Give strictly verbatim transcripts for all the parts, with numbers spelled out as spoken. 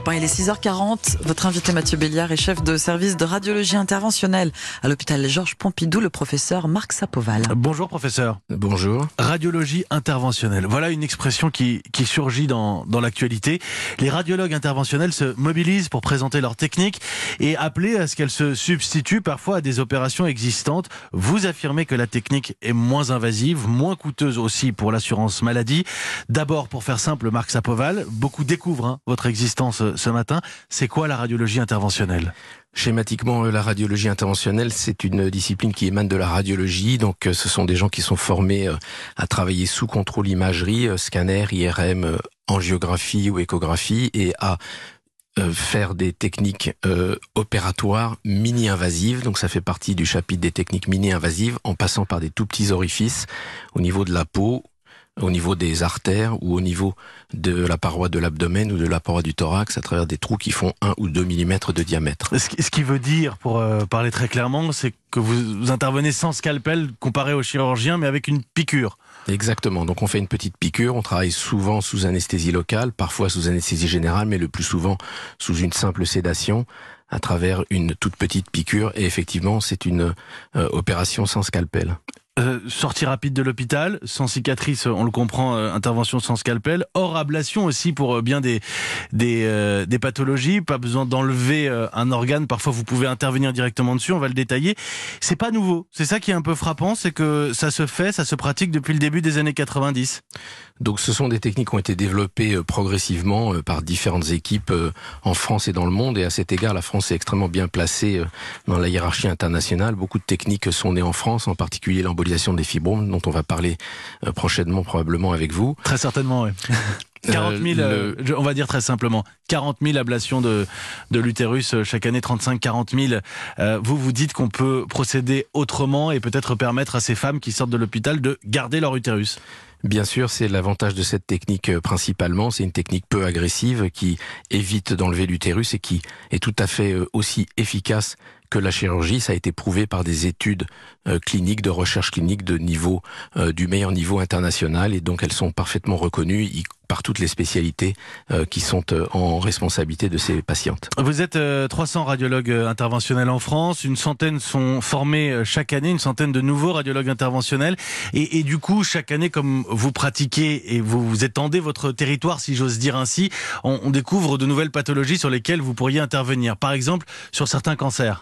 un, il est six heures quarante. Votre invité Mathieu Béliard est chef de service de radiologie interventionnelle à l'hôpital Georges Pompidou, le professeur Marc Sapoval. Bonjour professeur. Bonjour. Radiologie interventionnelle, voilà une expression qui, qui surgit dans, dans l'actualité. Les radiologues interventionnels se mobilisent pour présenter leur technique et appeler à ce qu'elle se substitue parfois à des opérations existantes. Vous affirmez que la technique est moins invasive, moins coûteuse aussi pour l'assurance maladie. D'abord, pour faire simple, Marc Sapoval, beaucoup découvrent hein, votre existence ce matin. C'est quoi la radiologie interventionnelle ? Schématiquement, la radiologie interventionnelle, c'est une discipline qui émane de la radiologie. Donc, ce sont des gens qui sont formés à travailler sous contrôle imagerie, scanner, I R M, angiographie ou échographie, et à faire des techniques euh, opératoires mini-invasives. Donc ça fait partie du chapitre des techniques mini-invasives, en passant par des tout petits orifices au niveau de la peau, au niveau des artères ou au niveau de la paroi de l'abdomen ou de la paroi du thorax, à travers des trous qui font un ou deux millimètres de diamètre. Ce qui veut dire, pour euh, parler très clairement, c'est que vous intervenez sans scalpel comparé au chirurgien, mais avec une piqûre. Exactement. Donc on fait une petite piqûre, on travaille souvent sous anesthésie locale, parfois sous anesthésie générale, mais le plus souvent sous une simple sédation, à travers une toute petite piqûre. Et effectivement, c'est une euh, opération sans scalpel. Euh, sortie rapide de l'hôpital, sans cicatrice, on le comprend, euh, intervention sans scalpel, hors ablation aussi pour euh, bien des des, euh, des pathologies, pas besoin d'enlever euh, un organe, parfois vous pouvez intervenir directement dessus, on va le détailler. C'est pas nouveau, c'est ça qui est un peu frappant, c'est que ça se fait, ça se pratique depuis le début des années quatre-vingt-dix. Donc ce sont des techniques qui ont été développées euh, progressivement euh, par différentes équipes euh, en France et dans le monde, et à cet égard la France est extrêmement bien placée euh, dans la hiérarchie internationale. Beaucoup de techniques sont nées en France, en particulier l'embolisation des fibromes, dont on va parler euh, prochainement probablement avec vous. Très certainement, oui. quarante mille, euh, le... on va dire très simplement, quarante mille ablations de, de l'utérus chaque année, trente-cinq à quarante mille. Euh, vous, vous dites qu'on peut procéder autrement et peut-être permettre à ces femmes qui sortent de l'hôpital de garder leur utérus. Bien sûr, c'est l'avantage de cette technique principalement. C'est une technique peu agressive qui évite d'enlever l'utérus et qui est tout à fait aussi efficace que la chirurgie. Ça a été prouvé par des études euh, cliniques, de recherche clinique de niveau euh, du meilleur niveau international, et donc elles sont parfaitement reconnues y, par toutes les spécialités euh, qui sont euh, en responsabilité de ces patientes. Vous êtes euh, trois cents radiologues interventionnels en France, une centaine sont formés chaque année, une centaine de nouveaux radiologues interventionnels, et, et du coup chaque année, comme vous pratiquez et vous, vous étendez votre territoire, si j'ose dire ainsi, on, on découvre de nouvelles pathologies sur lesquelles vous pourriez intervenir, par exemple sur certains cancers.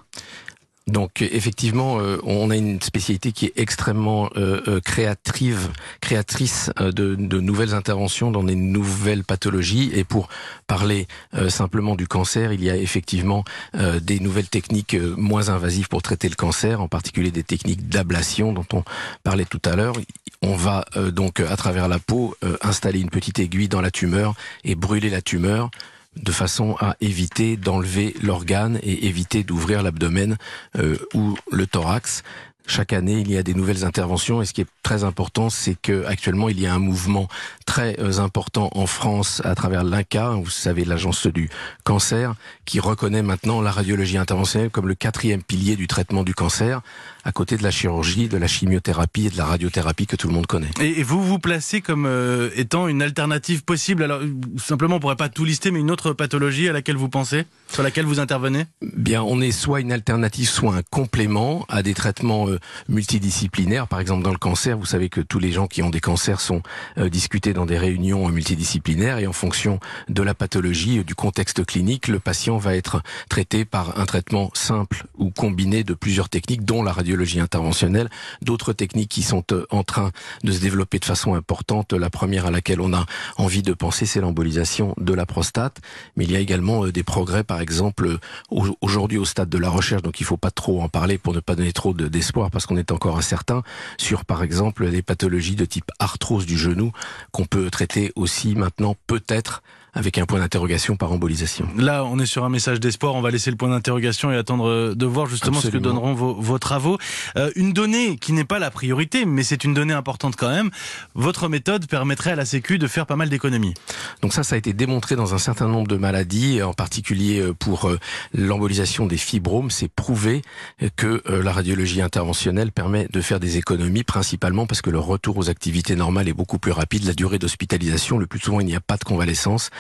Donc effectivement, euh, on a une spécialité qui est extrêmement euh, euh, créative, créatrice euh, de, de nouvelles interventions dans des nouvelles pathologies. Et pour parler euh, simplement du cancer, il y a effectivement euh, des nouvelles techniques euh, moins invasives pour traiter le cancer, en particulier des techniques d'ablation dont on parlait tout à l'heure. On va euh, donc à travers la peau euh, installer une petite aiguille dans la tumeur et brûler la tumeur, de façon à éviter d'enlever l'organe et éviter d'ouvrir l'abdomen euh, ou le thorax. Chaque année, il y a des nouvelles interventions, et ce qui est très important, c'est que actuellement il y a un mouvement très important en France à travers l'I N C A, vous savez, l'agence du cancer, qui reconnaît maintenant la radiologie interventionnelle comme le quatrième pilier du traitement du cancer, à côté de la chirurgie, de la chimiothérapie et de la radiothérapie que tout le monde connaît. Et vous vous placez comme euh, étant une alternative possible. Alors simplement, on ne pourrait pas tout lister, mais une autre pathologie à laquelle vous pensez, sur laquelle vous intervenez ? Bien, on est soit une alternative, soit un complément à des traitements euh, multidisciplinaires. Par exemple, dans le cancer, vous savez que tous les gens qui ont des cancers sont euh, discutés dans des réunions multidisciplinaires, et en fonction de la pathologie, euh, du contexte clinique, le patient va être traité par un traitement simple ou combiné de plusieurs techniques, dont la radiologie interventionnelle. D'autres techniques qui sont euh, en train de se développer de façon importante. La première à laquelle on a envie de penser, c'est l'embolisation de la prostate. Mais il y a également euh, des progrès, par exemple, euh, aujourd'hui au stade de la recherche, donc il ne faut pas trop en parler pour ne pas donner trop de, d'espoir, parce qu'on est encore incertain, sur par exemple des pathologies de type arthrose du genou, qu'on peut traiter aussi maintenant, peut-être, avec un point d'interrogation par embolisation. Là, on est sur un message d'espoir, on va laisser le point d'interrogation et attendre de voir justement Absolument. ce que donneront vos, vos travaux. Euh, une donnée qui n'est pas la priorité, mais c'est une donnée importante quand même, votre méthode permettrait à la Sécu de faire pas mal d'économies. Donc ça, ça a été démontré dans un certain nombre de maladies, en particulier pour l'embolisation des fibromes. C'est prouvé que la radiologie interventionnelle permet de faire des économies, principalement parce que le retour aux activités normales est beaucoup plus rapide. La durée d'hospitalisation, le plus souvent, il n'y a pas de convalescence.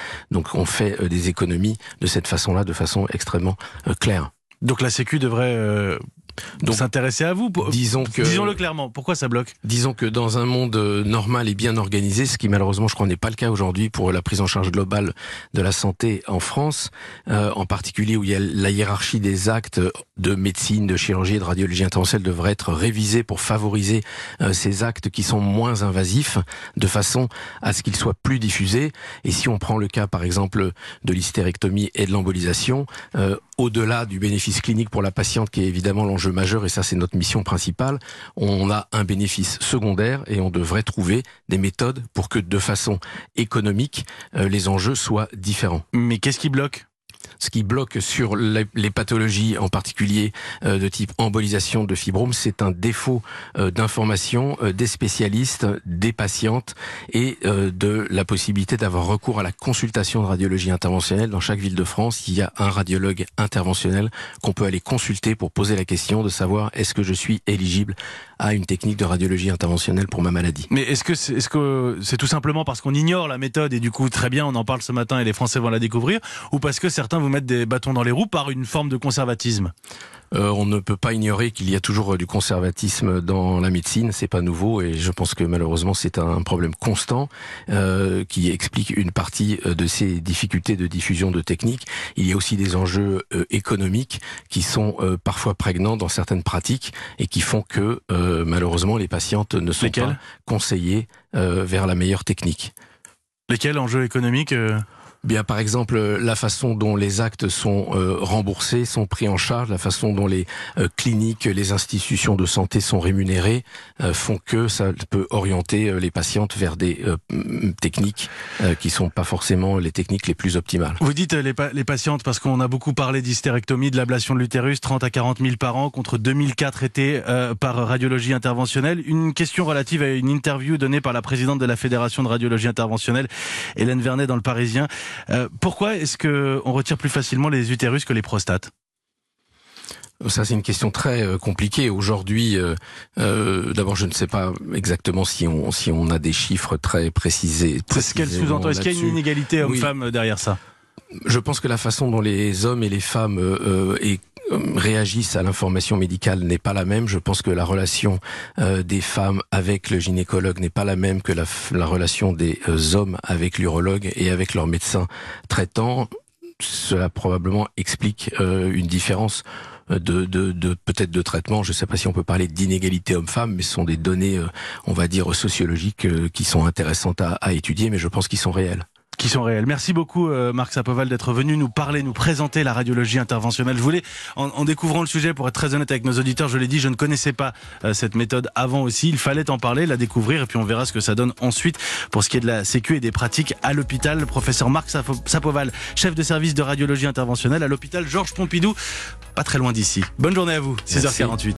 Donc on fait euh, des économies de cette façon-là, de façon extrêmement euh, claire. Donc la Sécu devrait euh, donc s'intéresser à vous. Disons que, disons-le clairement. Pourquoi ça bloque ? Disons que dans un monde normal et bien organisé, ce qui malheureusement je crois n'est pas le cas aujourd'hui pour la prise en charge globale de la santé en France, euh, en particulier où il y a la hiérarchie des actes de médecine, de chirurgie et de radiologie interventionnelle devrait être révisée pour favoriser euh, ces actes qui sont moins invasifs, de façon à ce qu'ils soient plus diffusés. Et si on prend le cas par exemple de l'hystérectomie et de l'embolisation, euh, au-delà du bénéfice clinique pour la patiente qui est évidemment l'enjeu majeur, et ça c'est notre mission principale, on a un bénéfice secondaire et on devrait trouver des méthodes pour que de façon économique, euh, les enjeux soient différents. Mais qu'est-ce qui bloque ? Ce qui bloque sur les, les pathologies, en particulier euh, de type embolisation de fibrome, c'est un défaut euh, d'information euh, des spécialistes, des patientes et euh, de la possibilité d'avoir recours à la consultation de radiologie interventionnelle. Dans chaque ville de France, il y a un radiologue interventionnel qu'on peut aller consulter pour poser la question de savoir est-ce que je suis éligible à une technique de radiologie interventionnelle pour ma maladie. Mais est-ce que c'est, est-ce que c'est tout simplement parce qu'on ignore la méthode et du coup très bien on en parle ce matin et les Français vont la découvrir, ou parce que certains vous mettent des bâtons dans les roues par une forme de conservatisme ? Euh, on ne peut pas ignorer qu'il y a toujours du conservatisme dans la médecine, c'est pas nouveau et je pense que malheureusement c'est un problème constant euh, qui explique une partie de ces difficultés de diffusion de techniques. Il y a aussi des enjeux euh, économiques qui sont euh, parfois prégnants dans certaines pratiques et qui font que euh, malheureusement les patientes ne sont Lesquels ? pas conseillées euh, vers la meilleure technique. Lesquels enjeux économiques euh... Bien, par exemple, la façon dont les actes sont euh, remboursés, sont pris en charge, la façon dont les euh, cliniques, les institutions de santé sont rémunérées, euh, font que ça peut orienter euh, les patientes vers des euh, techniques euh, qui sont pas forcément les techniques les plus optimales. Vous dites les, pa- les patientes parce qu'on a beaucoup parlé d'hystérectomie, de l'ablation de l'utérus, trente à quarante mille par an contre deux mille cas traités euh, par radiologie interventionnelle. Une question relative à une interview donnée par la présidente de la Fédération de radiologie interventionnelle, Hélène Vernet, dans Le Parisien. Euh, pourquoi est-ce qu'on retire plus facilement les utérus que les prostates ? Ça, c'est une question très euh, compliquée. Aujourd'hui, euh, euh, d'abord, je ne sais pas exactement si on si on a des chiffres très précisés. C'est ce qu'elle sous-entend. Est-ce qu'il y a une inégalité homme-femme oui. derrière ça ? Je pense que la façon dont les hommes et les femmes euh, et réagissent à l'information médicale n'est pas la même. Je pense que la relation euh, des femmes avec le gynécologue n'est pas la même que la, la relation des euh, hommes avec l'urologue et avec leur médecin traitant. Cela probablement explique euh, une différence de, de, de peut-être de traitement. Je ne sais pas si on peut parler d'inégalité homme-femme, mais ce sont des données, euh, on va dire, sociologiques euh, qui sont intéressantes à, à étudier, mais je pense qu'ils sont réels. Qui sont réels. Merci beaucoup euh, Marc Sapoval d'être venu nous parler, nous présenter la radiologie interventionnelle. Je voulais, en, en découvrant le sujet, pour être très honnête avec nos auditeurs, je l'ai dit, je ne connaissais pas euh, cette méthode avant aussi. Il fallait en parler, la découvrir, et puis on verra ce que ça donne ensuite pour ce qui est de la sécu et des pratiques à l'hôpital. Le professeur Marc Sapoval, chef de service de radiologie interventionnelle à l'hôpital Georges Pompidou, pas très loin d'ici. Bonne journée à vous, six heures quarante-huit.